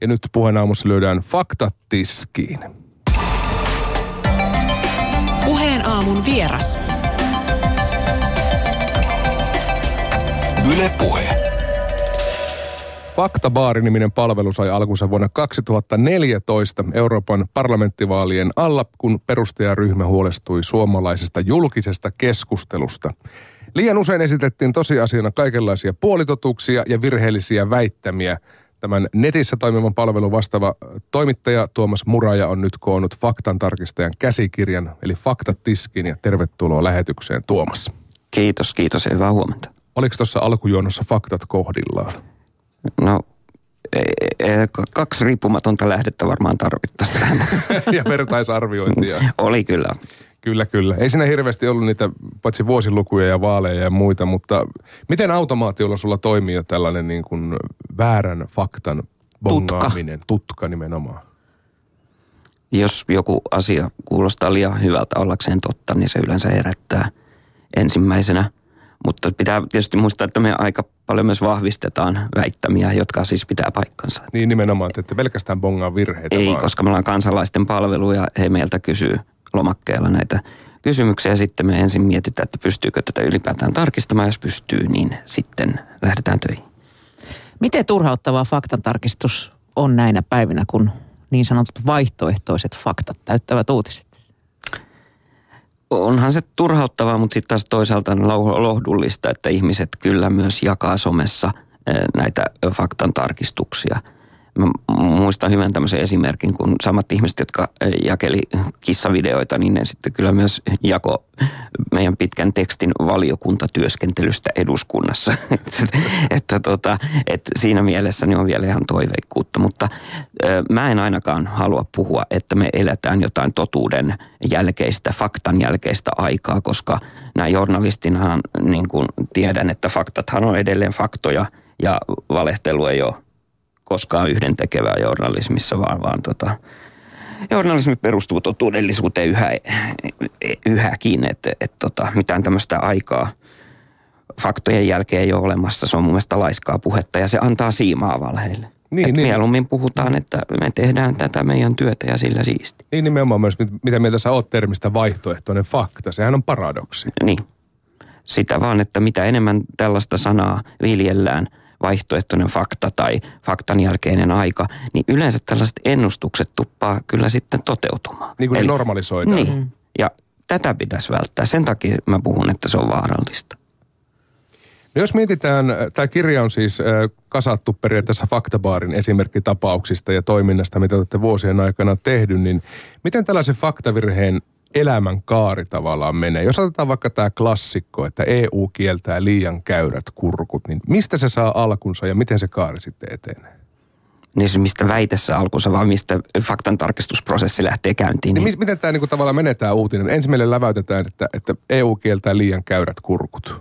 Ja nyt Puheen aamussa lyödään faktat tiskiin. Puheen aamun vieras. Yle Puhe. Faktabaari-niminen palvelu sai alkunsa vuonna 2014 Euroopan parlamenttivaalien alla, kun perustajaryhmä huolestui suomalaisesta julkisesta keskustelusta. Liian usein esitettiin tosiasiana kaikenlaisia puolitotuuksia ja virheellisiä väittämiä. Tämän netissä toimivan palvelun vastaava toimittaja Tuomas Muraja on nyt koonnut faktantarkistajan käsikirjan, eli faktat tiskiin, ja tervetuloa lähetykseen, Tuomas. Kiitos ja hyvää huomenta. Oliko tuossa alkujuonnossa faktat kohdillaan? No, 2 riippumatonta lähdettä varmaan tarvittaisiin tähän. Ja vertaisarviointia. Oli kyllä. Kyllä. Ei siinä hirveästi ollut niitä paitsi vuosilukuja ja vaaleja ja muita, mutta miten automaatiolla sulla toimii jo tällainen niin kuin väärän faktan bongaaminen? Tutka nimenomaan. Jos joku asia kuulostaa liian hyvältä ollakseen totta, niin se yleensä herättää ensimmäisenä. Mutta pitää tietysti muistaa, että me aika paljon myös vahvistetaan väittämiä, jotka siis pitää paikkansa. Niin nimenomaan, että pelkästään bongaa virheitä. Ei, koska me ollaan kansalaisten palvelu ja he meiltä kysyy lomakkeella näitä kysymyksiä. Ja sitten me ensin mietitään, että pystyykö tätä ylipäätään tarkistamaan. Jos pystyy, niin sitten lähdetään töihin. Miten turhauttavaa faktantarkistus on näinä päivinä, kun niin sanotut vaihtoehtoiset faktat täyttävät uutiset? Onhan se turhauttavaa, mutta sitten taas toisaalta on lohdullista, että ihmiset kyllä myös jakaa somessa näitä faktantarkistuksia. Mä muistan hyvän tämmöisen esimerkin, kun samat ihmiset, jotka jakeli kissavideoita, niin ne sitten kyllä myös jako meidän pitkän tekstin valiokuntatyöskentelystä eduskunnassa. että siinä mielessä niin on vielä ihan toiveikkuutta, mutta mä en ainakaan halua puhua, että me eletään jotain totuuden jälkeistä, faktan jälkeistä aikaa, koska näin journalistinahan niin kuin tiedän, että faktathan on edelleen faktoja ja valehtelu ei ole koskaan yhdentekevää journalismissa, vaan journalismi perustuu totuudellisuuteen yhäkin, että mitään tämmöistä aikaa faktojen jälkeen ei ole olemassa. Se on mun mielestä laiskaa puhetta ja se antaa siimaa valheille. Niin. Mieluummin puhutaan, että me tehdään tätä meidän työtä ja sillä siisti. Niin nimenomaan myös, mitä mieltä sä oot termistä vaihtoehtoinen fakta. Sehän on paradoksi. Niin. Sitä vaan, että mitä enemmän tällaista sanaa viljellään, vaihtoehtoinen fakta tai faktan jälkeinen aika, niin yleensä tällaiset ennustukset tuppaa kyllä sitten toteutumaan. Niin kuin ne normalisoidaan. Niin, ja tätä pitäisi välttää. Sen takia mä puhun, että se on vaarallista. No jos mietitään, tämä kirja on siis kasattu periaatteessa faktabaarin esimerkkitapauksista ja toiminnasta, mitä olette vuosien aikana tehnyt, niin miten tällaisen faktavirheen elämän kaari tavallaan menee? Jos otetaan vaikka tämä klassikko, että EU kieltää liian käyrät kurkut, niin mistä se saa alkunsa ja miten se kaari sitten etenee? Niin se mistä väitessä alkunsa, vaan mistä faktantarkistusprosessi lähtee käyntiin. Niin miten tämä niinku tavallaan menee tämä uutinen? Ensin meille läväytetään, että EU kieltää liian käyrät kurkut.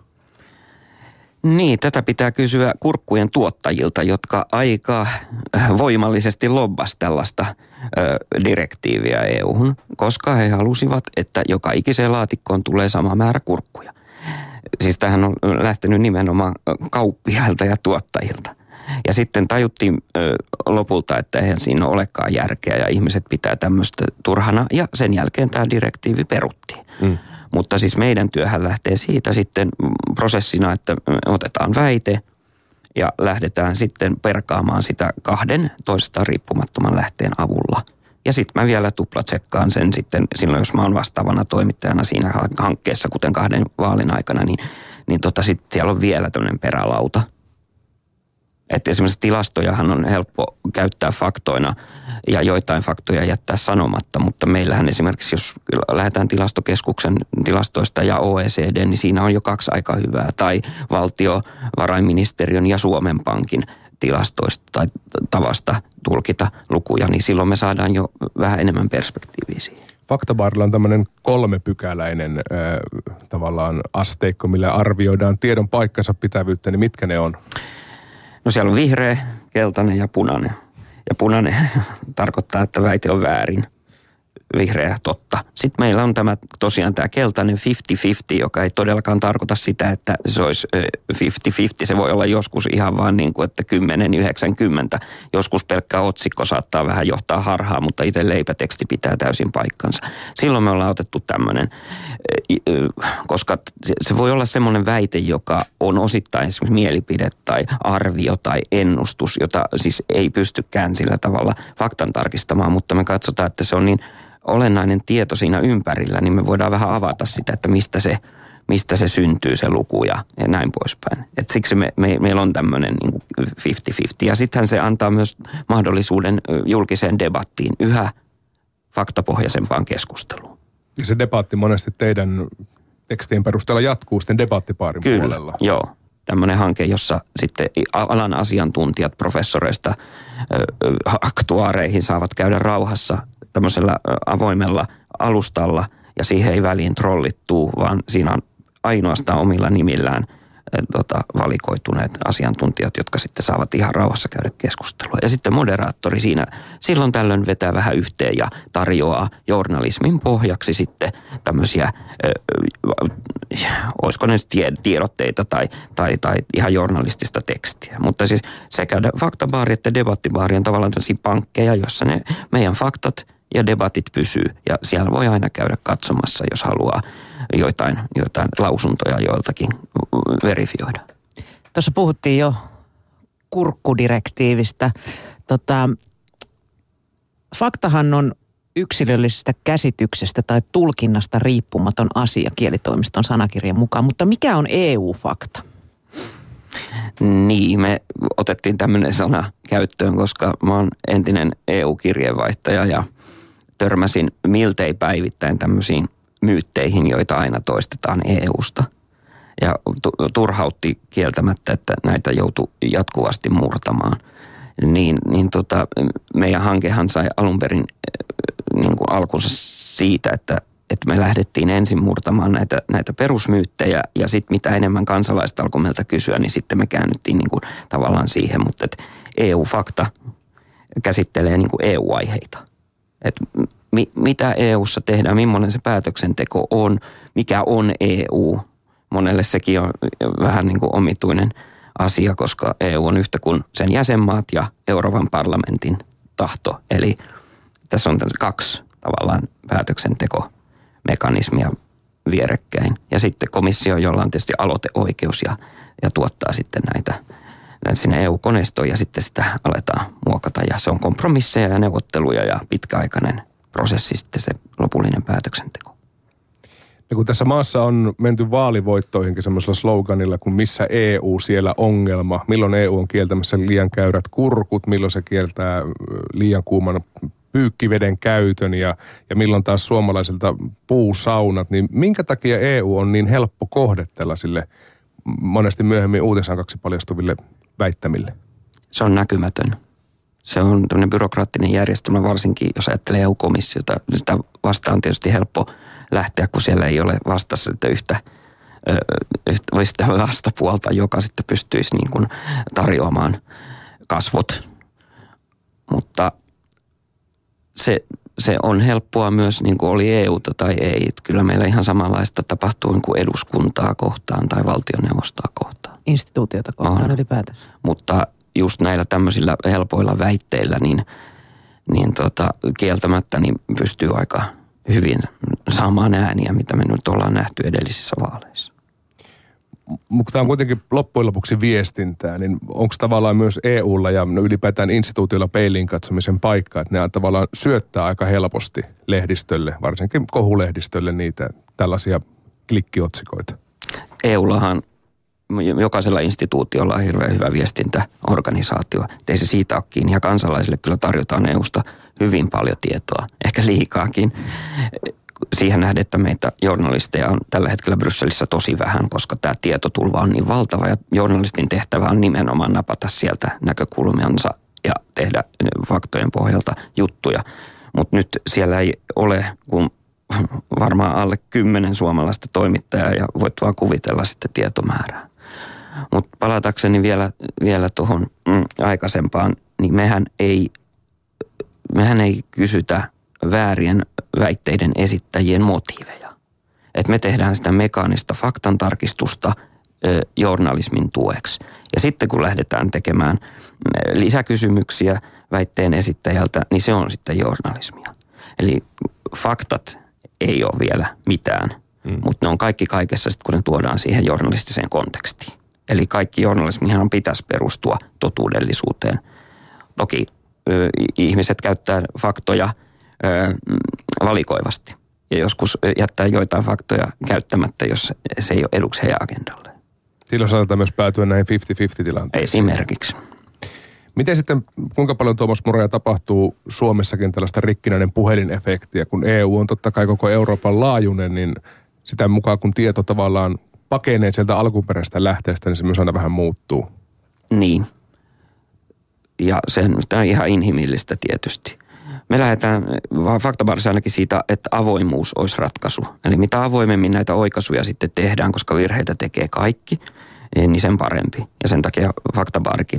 Niin, tätä pitää kysyä kurkkujen tuottajilta, jotka aika voimallisesti lobbasi tällaista direktiiviä EU:hun, koska he halusivat, että joka ikiseen laatikkoon tulee sama määrä kurkkuja. Siis tämähän on lähtenyt nimenomaan kauppiailta ja tuottajilta. Ja sitten tajuttiin lopulta, että eihän siinä olekaan järkeä ja ihmiset pitää tämmöistä turhana ja sen jälkeen tämä direktiivi peruttiin. Mutta siis meidän työhän lähtee siitä sitten prosessina, että otetaan väite ja lähdetään sitten perkaamaan sitä 2 toisestaan riippumattoman lähteen avulla. Ja sitten mä vielä tuplatsekkaan sen sitten silloin, jos mä oon vastaavana toimittajana siinä hankkeessa, kuten 2 vaalin aikana, niin sitten siellä on vielä tämmöinen perälauta. Että esimerkiksi tilastojahan on helppo käyttää faktoina ja joitain faktoja jättää sanomatta, mutta meillähän esimerkiksi, jos lähdetään tilastokeskuksen tilastoista ja OECD, niin siinä on jo 2 aika hyvää. Tai valtiovarainministeriön ja Suomen Pankin tilastoista tai tavasta tulkita lukuja, niin silloin me saadaan jo vähän enemmän perspektiiviä siihen. Faktabaarilla on tämmöinen 3-pykäläinen tavallaan asteikko, millä arvioidaan tiedon paikkansa pitävyyttä, niin mitkä ne on? No siellä on vihreä, keltainen ja punainen. Ja punainen tarkoittaa, että väite on väärin. vihreä totta. Sitten meillä on tosiaan tämä keltainen 50-50, joka ei todellakaan tarkoita sitä, että se olisi 50-50. Se voi olla joskus ihan vaan niin kuin, että 10-90. Joskus pelkkä otsikko saattaa vähän johtaa harhaan, mutta itse leipäteksti pitää täysin paikkansa. Silloin me ollaan otettu tämmöinen, koska se voi olla semmoinen väite, joka on osittain esimerkiksi mielipide tai arvio tai ennustus, jota siis ei pystykään sillä tavalla faktan tarkistamaan, mutta me katsotaan, että se on niin olennainen tieto siinä ympärillä, niin me voidaan vähän avata sitä, että mistä se syntyy se luku ja näin poispäin. Et siksi meillä on tämmöinen niin kuin 50-50. Ja sittenhän se antaa myös mahdollisuuden julkiseen debattiin, yhä faktapohjaisempaan keskusteluun. Ja se debatti monesti teidän tekstien perusteella jatkuu sitten debattipaarin puolella. Kyllä, joo. Tämmöinen hanke, jossa sitten alan asiantuntijat professoreista aktuaareihin saavat käydä rauhassa tämmöisellä avoimella alustalla ja siihen ei väliin trollittuu, vaan siinä on ainoastaan omilla nimillään valikoituneet asiantuntijat, jotka sitten saavat ihan rauhassa käydä keskustelua. Ja sitten moderaattori siinä silloin tällöin vetää vähän yhteen ja tarjoaa journalismin pohjaksi sitten tämmöisiä, olisiko ne tiedotteita tai ihan journalistista tekstiä. Mutta siis sekä faktabaari että debattibaari on tavallaan tämmöisiä pankkeja, jossa ne meidän faktat ja debatit pysyy. Ja siellä voi aina käydä katsomassa, jos haluaa joitain lausuntoja joiltakin verifioida. Tuossa puhuttiin jo kurkkudirektiivistä. Faktahan on yksilöllisestä käsityksestä tai tulkinnasta riippumaton asia kielitoimiston sanakirjan mukaan, mutta mikä on EU-fakta? Niin, me otettiin tämmöinen sana käyttöön, koska mä oon entinen EU-kirjeenvaihtaja ja törmäsin miltei päivittäin tämmöisiin myytteihin, joita aina toistetaan EUsta. Ja turhautti kieltämättä, että näitä joutui jatkuvasti murtamaan. Meidän hankehan sai alun perin niin kuin alkunsa siitä, että me lähdettiin ensin murtamaan näitä perusmyyttejä ja sitten mitä enemmän kansalaiset alkoi meiltä kysyä, niin sitten me käännyttiin niin kuin tavallaan siihen, mutta EU-fakta käsittelee niin kuin EU-aiheita. Että mitä EUssa tehdään, millainen se päätöksenteko on, mikä on EU. Monelle sekin on vähän niin kuin omituinen asia, koska EU on yhtä kuin sen jäsenmaat ja Euroopan parlamentin tahto. Eli tässä on kaksi tavallaan päätöksentekomekanismia vierekkäin. Ja sitten komissio, jolla on tietysti aloiteoikeus ja tuottaa sitten näitä sinne EU-koneistoon ja sitten sitä aletaan muokata. Ja se on kompromisseja ja neuvotteluja ja pitkäaikainen prosessi sitten se lopullinen päätöksenteko. Ja kun tässä maassa on menty vaalivoittoihinkin semmoisella sloganilla, kun missä EU, siellä ongelma. Milloin EU on kieltämässä liian käyrät kurkut, milloin se kieltää liian kuuman pyykkiveden käytön ja milloin taas suomalaisilta puusaunat. Niin minkä takia EU on niin helppo kohde tällaisille monesti myöhemmin uutisanaksi paljastuville väittämille? Se on näkymätön. Se on tämmöinen byrokraattinen järjestelmä, varsinkin jos ajattelee EU-komissiota. Sitä vastaan on tietysti helppo lähteä, kun siellä ei ole vastassa yhtä vastapuolta, joka sitten pystyisi niin kuin tarjoamaan kasvot. Mutta se on helppoa myös, niin kuin oli EUta tai ei. Kyllä meillä ihan samanlaista tapahtuu niin kuin eduskuntaa kohtaan tai valtioneuvostoa kohtaan. Instituutiota kohtaan ylipäätänsä. Mutta just näillä tämmöisillä helpoilla väitteillä, niin kieltämättä niin pystyy aika hyvin saamaan ääniä, mitä me nyt ollaan nähty edellisissä vaaleissa. Mutta tämä on kuitenkin loppujen lopuksi viestintää, niin onko tavallaan myös EUlla ja ylipäätään instituutioilla peiliin katsomisen paikka, että ne tavallaan syöttää aika helposti lehdistölle, varsinkin kohulehdistölle niitä tällaisia klikkiotsikoita? EUllahan jokaisella instituutiolla on hirveän hyvä viestintäorganisaatio. Ei se siitä ole kiinni ja kansalaisille kyllä tarjotaan EUsta hyvin paljon tietoa, ehkä liikaakin. Siihen nähden, että meitä journalisteja on tällä hetkellä Brysselissä tosi vähän, koska tämä tietotulva on niin valtava ja journalistin tehtävä on nimenomaan napata sieltä näkökulmiansa ja tehdä faktojen pohjalta juttuja. Mutta nyt siellä ei ole kuin varmaan alle 10 suomalaista toimittajaa ja voit vaan kuvitella sitten tietomäärää. Mutta palatakseni vielä tuohon aikaisempaan, niin mehän ei kysytä väärien väitteiden esittäjien motiiveja. Että me tehdään sitä mekaanista faktantarkistusta journalismin tueksi. Ja sitten kun lähdetään tekemään lisäkysymyksiä väitteen esittäjältä, niin se on sitten journalismia. Eli faktat ei ole vielä mitään, mutta ne on kaikki kaikessa sitten, kun ne tuodaan siihen journalistiseen kontekstiin. Eli kaikki journalismihan pitäisi perustua totuudellisuuteen. Toki ihmiset käyttää faktoja valikoivasti ja joskus jättää joitain faktoja käyttämättä, jos se ei ole eduksi heidän agendalle. Silloin saatetaan myös päätyä näihin 50-50 tilanteisiin. Esimerkiksi. Miten sitten, kuinka paljon Tuomas Muraja tapahtuu Suomessakin tällaista rikkinäinen puhelinefektiä, kun EU on totta kai koko Euroopan laajuinen, niin sitä mukaan kun tieto tavallaan pakenee sieltä alkuperäisestä lähteestä, niin se myös aina vähän muuttuu. Niin. Ja tämä on ihan inhimillistä tietysti. Me lähdetään faktabarissa ainakin siitä, että avoimuus olisi ratkaisu. Eli mitä avoimemmin näitä oikaisuja sitten tehdään, koska virheitä tekee kaikki, niin sen parempi. Ja sen takia faktabaarikin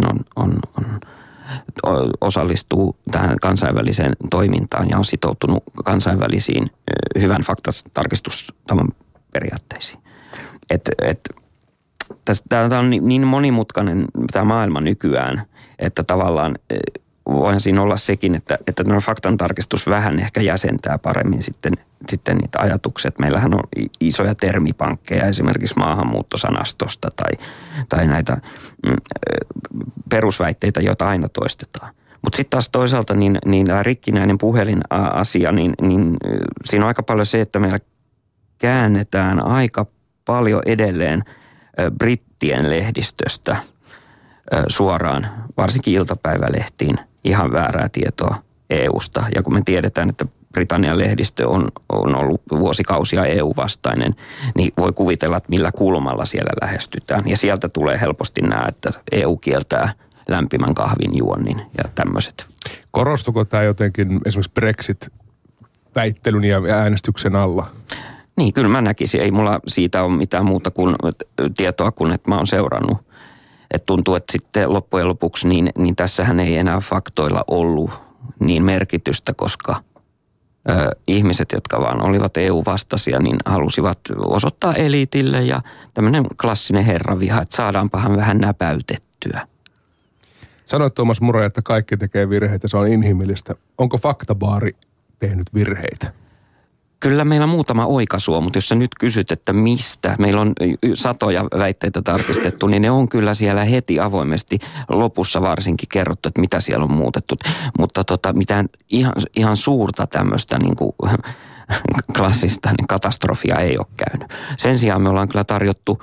osallistuu tähän kansainväliseen toimintaan ja on sitoutunut kansainvälisiin hyvän faktatarkistustavan periaatteisiin. Tämä on niin monimutkainen tämä maailma nykyään, että tavallaan voihan siinä olla sekin, että tämä faktantarkistus vähän ehkä jäsentää paremmin sitten niitä ajatuksia. Meillähän on isoja termipankkeja esimerkiksi maahanmuuttosanastosta tai näitä perusväitteitä, joita aina toistetaan. Mutta sitten taas toisaalta niin tämä rikkinäinen puhelinasia, niin siinä on aika paljon se, että meillä käännetään aika paljon edelleen brittien lehdistöstä suoraan, varsinkin iltapäivälehtiin, ihan väärää tietoa EUsta. Ja kun me tiedetään, että Britannian lehdistö on ollut vuosikausia EU-vastainen, niin voi kuvitella, että millä kulmalla siellä lähestytään. Ja sieltä tulee helposti nämä, että EU kieltää lämpimän kahvin juonnin ja tämmöiset. Korostuko tämä jotenkin esimerkiksi Brexit-väittelyn ja äänestyksen alla? Niin, kyllä mä näkisin. Ei mulla siitä ole mitään muuta kuin tietoa kuin, että mä oon seurannut. Että tuntuu, että sitten loppujen lopuksi niin tässähän ei enää faktoilla ollut niin merkitystä, koska ihmiset, jotka vaan olivat EU-vastaisia, niin halusivat osoittaa eliitille ja tämmöinen klassinen herraviha, että saadaanpahan vähän näpäytettyä. Sanoit Tuomas Muraja, että kaikki tekee virheitä, se on inhimillistä. Onko faktabaari tehnyt virheitä? Kyllä meillä on muutama oikaisu, mutta jos sä nyt kysyt, että mistä, meillä on satoja väitteitä tarkistettu, niin ne on kyllä siellä heti avoimesti lopussa varsinkin kerrottu, että mitä siellä on muutettu. Mutta mitään ihan suurta tämmöistä niin kuin klassista niin katastrofia ei ole käynyt. Sen sijaan me ollaan kyllä tarjottu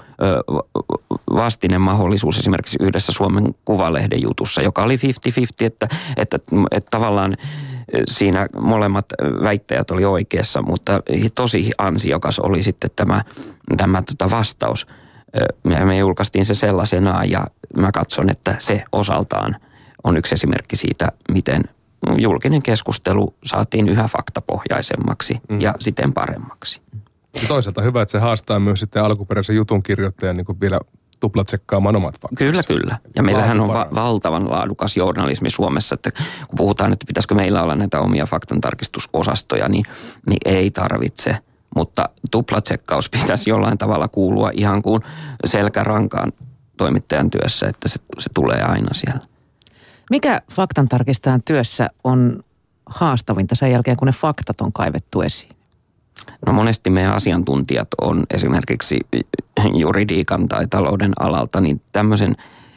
vastinen mahdollisuus esimerkiksi yhdessä Suomen Kuvalehden jutussa, joka oli 50-50, että tavallaan siinä molemmat väittäjät oli oikeassa, mutta tosi ansiokas oli sitten tämä vastaus. Me julkaistiin se sellaisenaan ja mä katson, että se osaltaan on yksi esimerkki siitä, miten julkinen keskustelu saatiin yhä faktapohjaisemmaksi ja siten paremmaksi. Ja toisaalta hyvä, että se haastaa myös sitten alkuperäisen jutun kirjoittajan niin kuin vielä tuplatsekkaamaan omat faktansa. Kyllä. Ja meillähän on valtavan laadukas journalismi Suomessa, että kun puhutaan, että pitäisikö meillä olla näitä omia faktantarkistusosastoja, niin ei tarvitse. Mutta tuplatsekkaus pitäisi jollain tavalla kuulua ihan kuin selkärankaan toimittajan työssä, että se tulee aina siellä. Mikä faktantarkistajan työssä on haastavinta sen jälkeen, kun ne faktat on kaivettu esiin? No monesti meidän asiantuntijat on esimerkiksi juridiikan tai talouden alalta, niin tämmöisen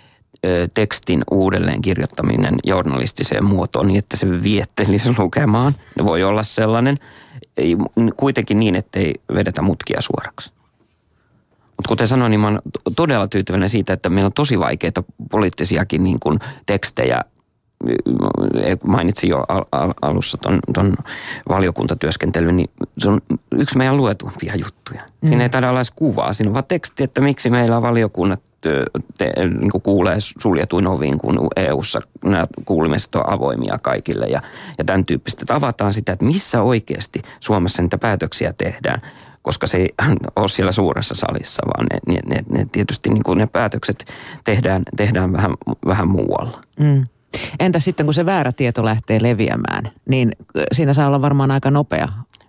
tekstin uudelleen kirjoittaminen journalistiseen muotoon niin, että se viettelisi lukemaan. Ne voi olla sellainen, kuitenkin niin, ettei vedetä mutkia suoraksi. Mutta kuten sanoin, niin mä oon todella tyytyväinen siitä, että meillä on tosi vaikeita poliittisiakin niin kuin tekstejä. Mainitsin jo alussa ton valiokuntatyöskentelyn, niin se on yksi meidän luetumpia juttuja. Siinä ei taida olla edes kuvaa, siinä on vaan teksti, että miksi meillä valiokunnat niin kuulee suljetuin oviin, kun EU:ssa nämä kuulemiset on avoimia kaikille ja tämän tyyppistä. Että avataan sitä, että missä oikeasti Suomessa niitä päätöksiä tehdään, koska se ei ole siellä suuressa salissa, vaan ne tietysti niin kuin ne päätökset tehdään vähän muualla. Entä sitten, kun se väärä tieto lähtee leviämään, niin siinä saa olla varmaan aika nopea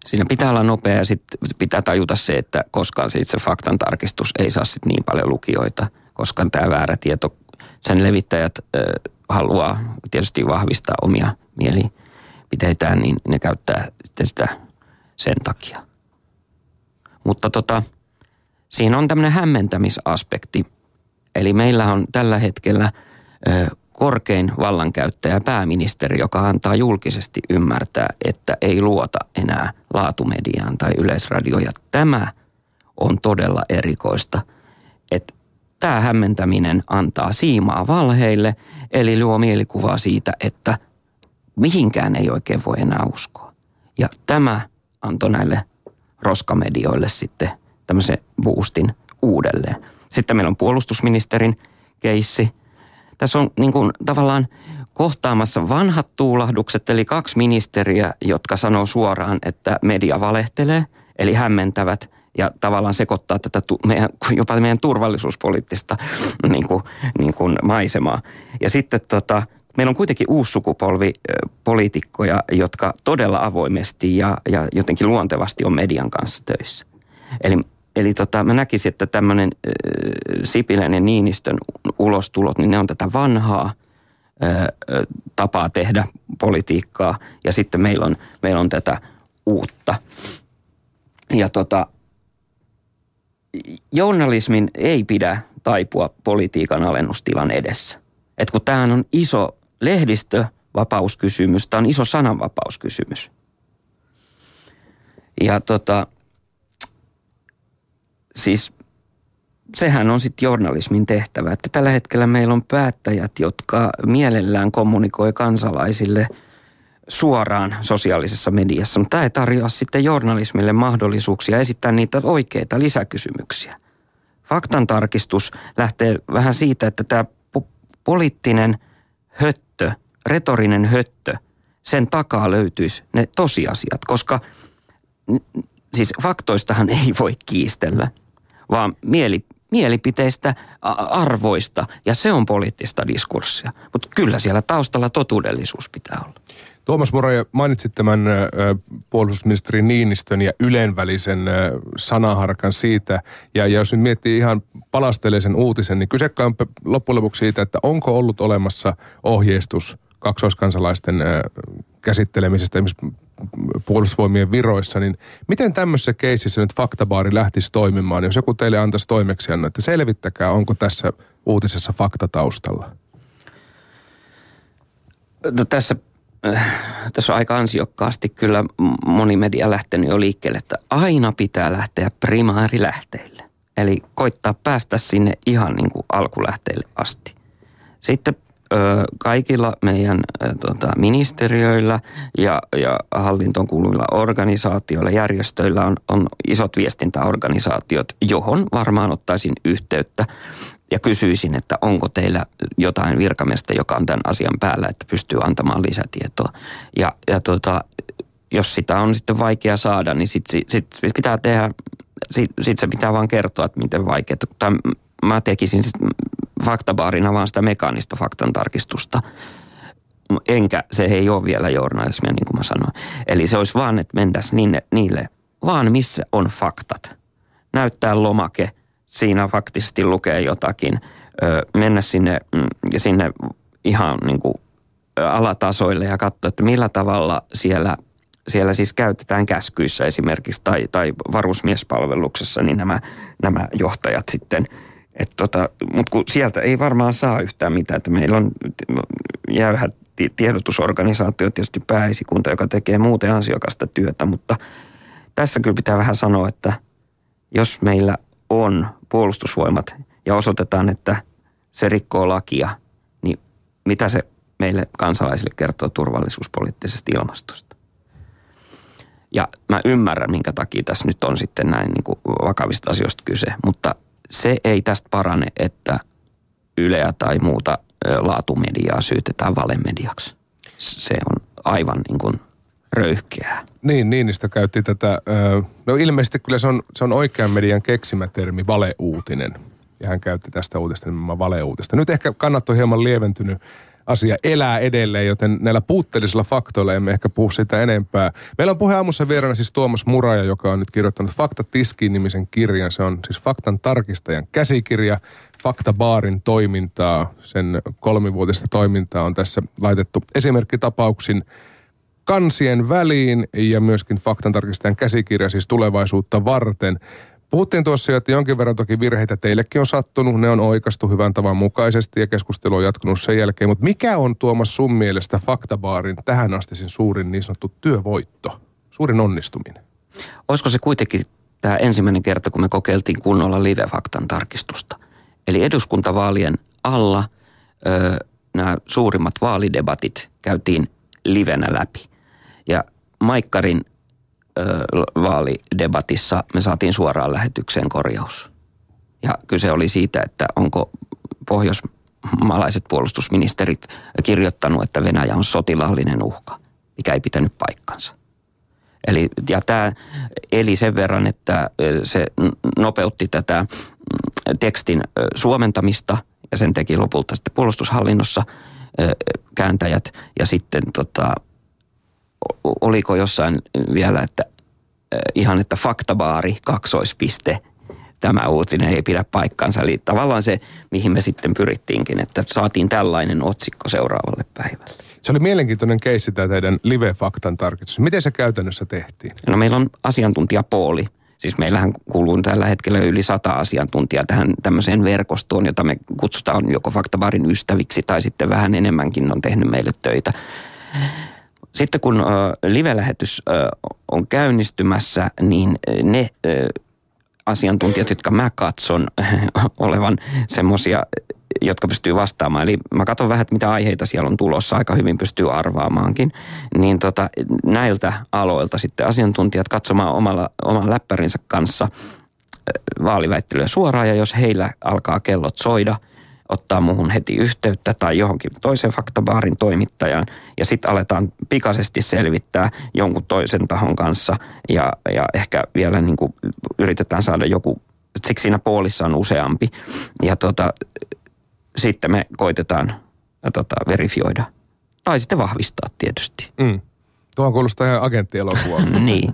Siinä pitää olla nopea ja sitten pitää tajuta se, että koskaan se itse faktan tarkistus ei saa sitten niin paljon lukijoita, koska tämä väärä tieto, sen levittäjät haluaa tietysti vahvistaa omia mielipiteitään, niin ne käyttää sitten sitä sen takia. Mutta siinä on tämmöinen hämmentämisaspekti. Eli meillä on tällä hetkellä korkein vallankäyttäjä pääministeri, joka antaa julkisesti ymmärtää, että ei luota enää laatumediaan tai Yleisradioon. Ja tämä on todella erikoista, että tämä hämmentäminen antaa siimaa valheille, eli luo mielikuvaa siitä, että mihinkään ei oikein voi enää uskoa. Ja tämä antoi näille roskamedioille sitten tämmöisen boostin uudelleen. Sitten meillä on puolustusministerin keissi. Tässä on niin kuin tavallaan kohtaamassa vanhat tuulahdukset, eli 2 ministeriä, jotka sanoo suoraan, että media valehtelee, eli hämmentävät ja tavallaan sekoittaa tätä jopa meidän turvallisuuspoliittista niin kuin maisemaa. Ja sitten meillä on kuitenkin uusi sukupolvi poliitikkoja, jotka todella avoimesti ja jotenkin luontevasti on median kanssa töissä. Eli mä näkisin, että tämmöinen Sipilän ja Niinistön ulostulot, niin ne on tätä vanhaa tapaa tehdä politiikkaa ja sitten meillä on tätä uutta. Ja journalismin ei pidä taipua politiikan alennustilan edessä. Et kun tämähän on iso lehdistövapauskysymys, tämä on iso sananvapauskysymys. Ja siis sehän on sitten journalismin tehtävä, että tällä hetkellä meillä on päättäjät, jotka mielellään kommunikoi kansalaisille suoraan sosiaalisessa mediassa, mutta tämä ei tarjoa sitten journalismille mahdollisuuksia esittää niitä oikeita lisäkysymyksiä. Faktantarkistus lähtee vähän siitä, että tämä poliittinen höttö, retorinen höttö, sen takaa löytyisi ne tosiasiat, koska siis faktoistahan ei voi kiistellä, vaan mielipiteistä, arvoista, ja se on poliittista diskurssia. Mutta kyllä siellä taustalla totuudellisuus pitää olla. Tuomas Moroja, mainitsit tämän puolustusministeri Niinistön ja Ylen välisen sanaharkan siitä, ja jos nyt miettii ihan palastelee sen uutisen, niin kyse on loppujen lopuksi siitä, että onko ollut olemassa ohjeistus kaksoiskansalaisten käsittelemisestä esimerkiksi puolustusvoimien viroissa, niin miten tämmöisessä keississä nyt faktabaari lähtisi toimimaan, jos joku teille antaisi toimeksiannon, että selvittäkää, onko tässä uutisessa fakta taustalla? No tässä on aika ansiokkaasti kyllä moni media lähtenyt jo liikkeelle, että aina pitää lähteä primäärilähteille. Eli koittaa päästä sinne ihan niin kuin alkulähteille asti. Sitten kaikilla meidän ministeriöillä ja hallintoon kuuluvilla organisaatioilla, järjestöillä on isot viestintäorganisaatiot, johon varmaan ottaisin yhteyttä ja kysyisin, että onko teillä jotain virkamiestä, joka on tämän asian päällä, että pystyy antamaan lisätietoa. Ja jos sitä on sitten vaikea saada, niin sit pitää tehdä, sit se pitää vaan kertoa, että miten vaikeaa. Mä tekisin faktabaarina vaan sitä mekaanista faktantarkistusta. Se ei ole vielä journalismia, niin kuin mä sanoin. Eli se olisi vaan, että mentäisiin niille vaan missä on faktat. Näyttää lomake, siinä faktisesti lukee jotakin. Mennä sinne ihan niin kuin alatasoille ja katsoa, että millä tavalla siellä siis käytetään käskyissä esimerkiksi tai varusmiespalveluksessa, niin nämä johtajat sitten. Mutta kun sieltä ei varmaan saa yhtään mitään, että meillä on jäyhä tiedotusorganisaatio, tietysti pääesikunta, joka tekee muuten ansiokasta työtä, mutta tässä kyllä pitää vähän sanoa, että jos meillä on puolustusvoimat ja osoitetaan, että se rikkoo lakia, niin mitä se meille kansalaisille kertoo turvallisuuspoliittisesta ilmastosta? Ja mä ymmärrän, minkä takia tässä nyt on sitten näin niin kuin vakavista asioista kyse, mutta se ei tästä parane, että Yleä tai muuta laatumediaa syytetään valemediaksi. Se on aivan niin kuin röyhkeää. Niin, Niinistö käytti tätä, no ilmeisesti kyllä se on oikean median keksimä termi valeuutinen. Ja hän käytti tästä uutista nimenomaan valeuutista. Nyt ehkä kannat on hieman lieventynyt asia elää edelleen, joten näillä puutteellisilla faktoilla emme ehkä puhu sitä enempää. Meillä on Puheen aamussa vieraana siis Tuomas Muraja, joka on nyt kirjoittanut Fakta tiskiin-nimisen kirjan. Se on siis faktan tarkistajan käsikirja. Faktabaarin toimintaa, sen 3-vuotista toimintaa on tässä laitettu esimerkkitapauksin kansien väliin ja myöskin faktantarkistajan käsikirja siis tulevaisuutta varten. Puhuttiin tuossa jo, että jonkin verran toki virheitä teillekin on sattunut, ne on oikaistu hyvän tavan mukaisesti ja keskustelu on jatkunut sen jälkeen. Mutta mikä on, Tuomas, sun mielestä Faktabaarin tähän asti suurin niin sanottu työvoitto, suurin onnistuminen? Olisiko se kuitenkin tämä ensimmäinen kerta, kun me kokeiltiin kunnolla live-faktan tarkistusta? Eli eduskuntavaalien alla nämä suurimmat vaalidebatit käytiin livenä läpi. Ja Maikkarin vaalidebatissa me saatiin suoraan lähetykseen korjaus. Ja kyse oli siitä, että onko pohjoismaalaiset puolustusministerit kirjoittanut, että Venäjä on sotilaallinen uhka, mikä ei pitänyt paikkansa. Eli sen verran, että se nopeutti tätä tekstin suomentamista ja sen teki lopulta sitten puolustushallinnossa kääntäjät ja sitten oliko jossain vielä, että ihan että faktabaari, kaksoispiste, tämä uutinen ei pidä paikkansa. Eli tavallaan se, mihin me sitten pyrittiinkin, että saatiin tällainen otsikko seuraavalle päivälle. Se oli mielenkiintoinen keissi tämä teidän live-faktan tarkistus. Miten se käytännössä tehtiin? No meillä on asiantuntijapooli. Siis meillähän kuuluu tällä hetkellä yli 100 asiantuntijaa tähän tämmöiseen verkostoon, jota me kutsutaan joko Faktabaarin ystäviksi tai sitten vähän enemmänkin on tehnyt meille töitä. Sitten kun live-lähetys on käynnistymässä, niin ne asiantuntijat, jotka mä katson olevan semmoisia, jotka pystyy vastaamaan. Eli mä katson vähän, että mitä aiheita siellä on tulossa, aika hyvin pystyy arvaamaankin. Niin näiltä aloilta sitten asiantuntijat katsomaan oman läppärinsä kanssa vaaliväittelyä suoraan. Ja jos heillä alkaa kellot soida, ottaa muuhun heti yhteyttä tai johonkin toisen Faktabaarin toimittajaan. Ja sitten aletaan pikaisesti selvittää jonkun toisen tahon kanssa ja ehkä vielä niin kuin yritetään saada joku, siksi siinä poolissa on useampi. Ja sitten me koitetaan verifioida. Tai sitten vahvistaa tietysti. Tuohon kuulostaa ihan agenttielokuvaa. Niin.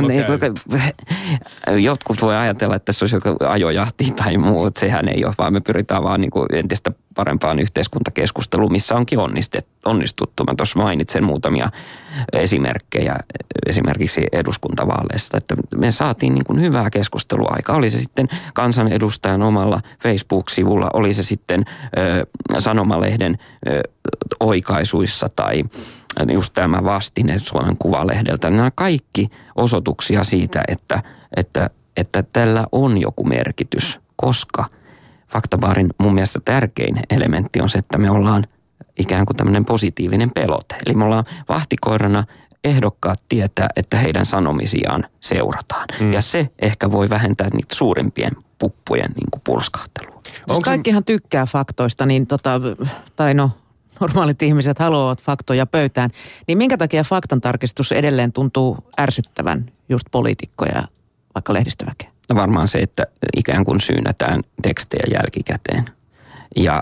Jotkut voi ajatella, että se olisi joku ajojahti tai muu, että sehän ei ole, vaan me pyritään vaan niin kuin entistä parempaan yhteiskuntakeskusteluun, missä onkin onnistuttu. Mä tuossa mainitsen muutamia esimerkkejä esimerkiksi eduskuntavaaleista, että me saatiin niin kuin hyvää keskustelua aikaa. Oli se sitten kansanedustajan omalla Facebook-sivulla, oli se sitten sanomalehden oikaisuissa tai just tämä vastine Suomen Kuvalehdeltä. Nämä kaikki osoituksia siitä, että tällä on joku merkitys, koska Faktabaarin mun mielestä tärkein elementti on se, että me ollaan ikään kuin tämmöinen positiivinen pelote. Eli me ollaan vahtikoirana, ehdokkaat tietää, että heidän sanomisiaan seurataan. Ja se ehkä voi vähentää niitä suurimpien puppujen niin kuin purskahtelua. Jos kaikkihan tykkää faktoista, niin normaalit ihmiset haluavat faktoja pöytään, niin minkä takia faktantarkistus edelleen tuntuu ärsyttävän just poliitikkoja, vaikka lehdistöväkeä? No varmaan se, että ikään kuin syynätään tekstejä jälkikäteen. Ja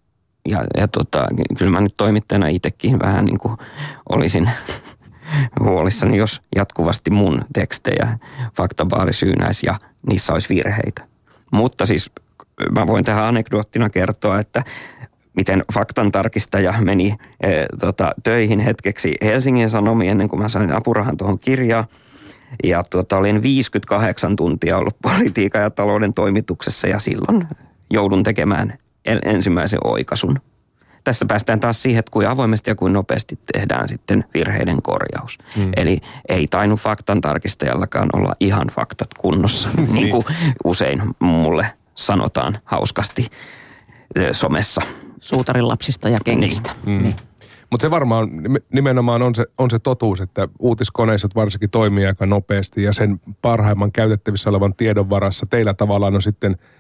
kyllä mä nyt toimittajana itsekin vähän niin kuin olisin huolissani, jos jatkuvasti mun tekstejä Faktabaari syynäisi ja niissä olisi virheitä. Mutta siis mä voin tähän anekdoottina kertoa, että miten faktantarkistaja meni töihin hetkeksi Helsingin Sanomiin ennen kuin mä sain apurahan tuohon kirjaan. Ja olin 58 tuntia ollut politiikan ja talouden toimituksessa ja silloin joudun tekemään ensimmäisen oikaisun. Tässä päästään taas siihen, että kuin avoimesti ja kuin nopeasti tehdään sitten virheiden korjaus. Eli ei tainnut faktantarkistajallakaan olla ihan faktat kunnossa, niin kuin usein mulle sanotaan hauskasti somessa. Suutarin lapsista ja kengistä. Niin. Mutta se varmaan nimenomaan on se totuus, että uutiskoneistot varsinkin toimii aika nopeasti ja sen parhaimman käytettävissä olevan tiedon varassa teillä tavallaan on sitten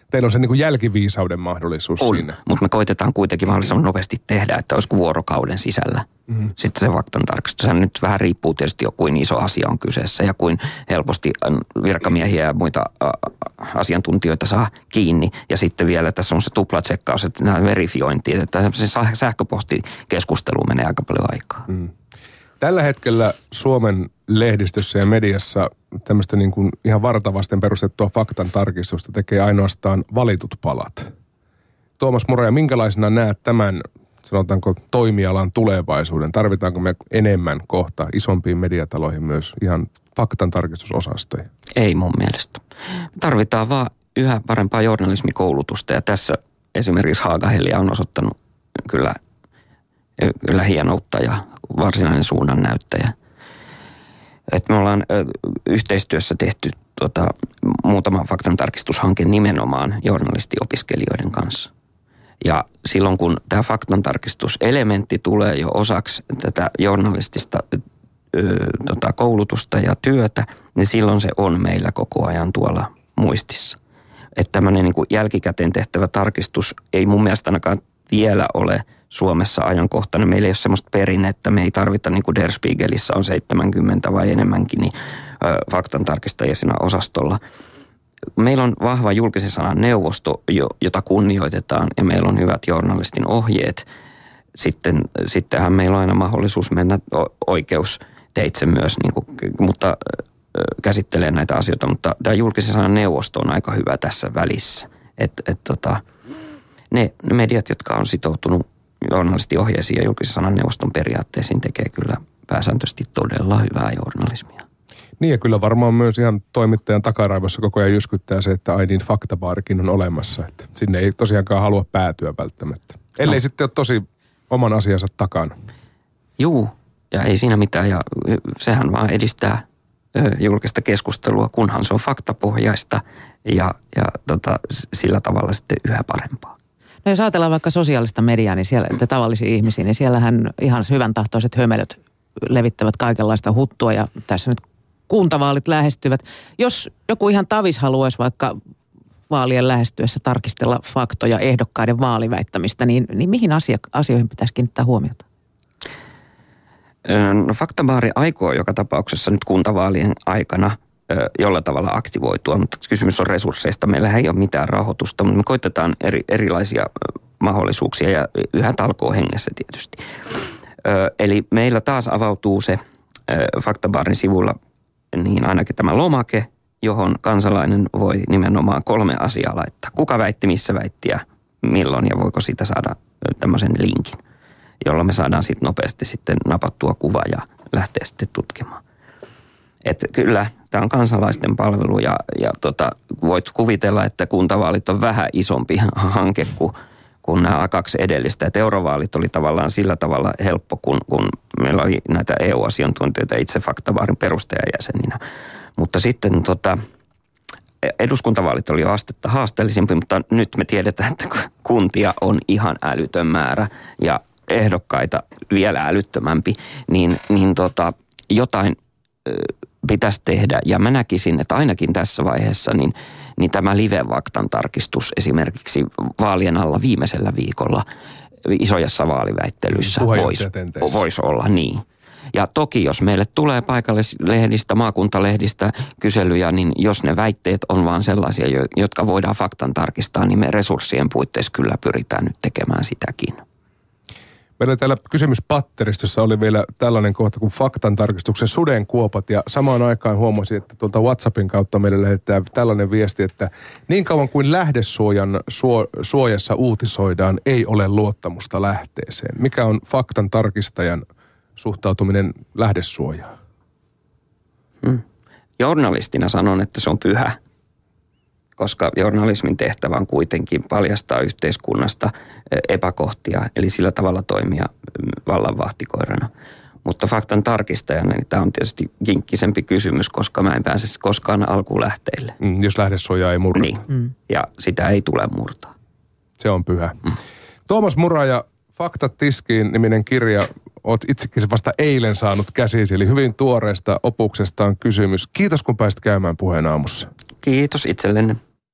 teillä on se niin kuin jälkiviisauden mahdollisuus siinä. Mutta me koitetaan kuitenkin mahdollisimman nopeasti tehdä, että olisiko vuorokauden sisällä. Sitten se faktantarkistus. Sehän nyt vähän riippuu tietysti jo, kuin iso asia on kyseessä ja kuin helposti virkamiehiä ja muita asiantuntijoita saa kiinni. Ja sitten vielä tässä on se tuplatsekkaus, että nämä verifiointi, että se sähköpostikeskustelu menee aika paljon aikaa. Tällä hetkellä Suomen lehdistössä ja mediassa tämmöistä niin kuin ihan vartavasten perustettua faktan tarkistusta tekee ainoastaan valitut palat. Tuomas Muraja, minkälaisena näet tämän, sanotaanko, toimialan tulevaisuuden? Tarvitaanko me enemmän kohta isompiin mediataloihin myös ihan faktan tarkistusosastoja? Ei mun mielestä. Tarvitaan vaan yhä parempaa journalismikoulutusta ja tässä esimerkiksi Haga-Helia on osoittanut kyllä hienoutta ja varsinainen suunnannäyttäjä. Et me ollaan yhteistyössä tehty muutama faktantarkistushanke nimenomaan journalistiopiskelijoiden kanssa. Ja silloin kun tämä faktantarkistuselementti tulee jo osaksi tätä journalistista koulutusta ja työtä, niin silloin se on meillä koko ajan tuolla muistissa. Että tämmöinen niin kuin jälkikäteen tehtävä tarkistus ei mun mielestä ainakaan vielä ole Suomessa ajankohtainen. Meillä ei ole semmoista perinnettä, me ei tarvita niin kuin Der Spiegelissä on 70 vai enemmänkin niin faktantarkistajia siinä osastolla. Meillä on vahva julkisen sanan neuvosto, jota kunnioitetaan ja meillä on hyvät journalistin ohjeet. Sittenhän meillä on aina mahdollisuus mennä oikeusteitse myös, niin kuin, mutta käsittelee näitä asioita. Mutta tämä julkisen sanan neuvosto on aika hyvä tässä välissä. Ne mediat, jotka on sitoutunut journalistiohjeisiin ja julkisen sanan neuvoston periaatteisiin, tekee kyllä pääsääntöisesti todella hyvää journalismia. Niin ja kyllä varmaan myös ihan toimittajan takaraivossa koko ajan jyskyttää se, että niin faktabaarikin on olemassa. Että sinne ei tosiaankaan halua päätyä välttämättä. Ellei sitten ole tosi oman asiansa takana. Juu, ja ei siinä mitään. Ja sehän vaan edistää julkista keskustelua, kunhan se on faktapohjaista ja sillä tavalla sitten yhä parempaa. No jos ajatellaan vaikka sosiaalista mediaa, niin siellä tavallisia ihmisiä, niin siellähän ihan hyvän tahtoiset hömelöt levittävät kaikenlaista huttua ja tässä nyt kuntavaalit lähestyvät. Jos joku ihan tavis haluaisi vaikka vaalien lähestyessä tarkistella faktoja ehdokkaiden vaaliväittämistä, niin mihin asioihin pitäisi kiinnittää huomiota? No faktabaari aikoo joka tapauksessa nyt kuntavaalien aikana jollain tavalla aktivoitua, mutta kysymys on resursseista. Meillä ei ole mitään rahoitusta, mutta me koitetaan erilaisia mahdollisuuksia ja yhä talkoohengessä tietysti. Eli meillä taas avautuu se faktabaarin sivulla niin ainakin tämä lomake, johon kansalainen voi nimenomaan 3 asiaa laittaa. Kuka väitti, missä väitti ja milloin ja voiko siitä saada tämmöisen linkin, jolla me saadaan sitten nopeasti sitten napattua kuva ja lähteä sitten tutkimaan. Että kyllä, tämä on kansalaisten palvelu ja voit kuvitella, että kuntavaalit on vähän isompi hanke kuin nämä 2 edellistä. Että eurovaalit oli tavallaan sillä tavalla helppo, kun meillä oli näitä EU-asiantuntijoita itse faktabaarin perustajajäseninä. Mutta sitten eduskuntavaalit oli jo astetta haasteellisempi, mutta nyt me tiedetään, että kuntia on ihan älytön määrä ja ehdokkaita vielä älyttömämpi, niin jotain pitäisi tehdä. Ja mä näkisin, että ainakin tässä vaiheessa niin tämä live-faktan tarkistus esimerkiksi vaalien alla viimeisellä viikolla isoissa vaaliväittelyissä voisi olla niin. Ja toki jos meille tulee paikallislehdistä, maakuntalehdistä kyselyjä, niin jos ne väitteet on vaan sellaisia, jotka voidaan faktan tarkistaa, niin me resurssien puitteissa kyllä pyritään nyt tekemään sitäkin. Meillä täällä kysymyspatteristossa oli vielä tällainen kohta kuin faktantarkistuksen sudenkuopat ja samaan aikaan huomasin, että tuolta WhatsAppin kautta meille lähetetään tällainen viesti, että niin kauan kuin lähdesuojan suojassa uutisoidaan, ei ole luottamusta lähteeseen. Mikä on faktantarkistajan suhtautuminen lähdesuojaan? Journalistina sanon, että se on pyhä, koska journalismin tehtävä on kuitenkin paljastaa yhteiskunnasta epäkohtia, eli sillä tavalla toimia vallanvahtikoirana. Mutta faktan tarkistajana, niin tämä on tietysti kinkkisempi kysymys, koska mä en pääse koskaan alkulähteille. Jos lähdesuojaa ei murrata. Niin, ja sitä ei tule murtaa. Se on pyhä. Tuomas Muraja, Faktat tiskiin -niminen kirja, oot itsekin se vasta eilen saanut käsisi, eli hyvin tuoreesta opuksesta on kysymys. Kiitos kun pääsit käymään Puheen aamussa. Kiitos itsellenne.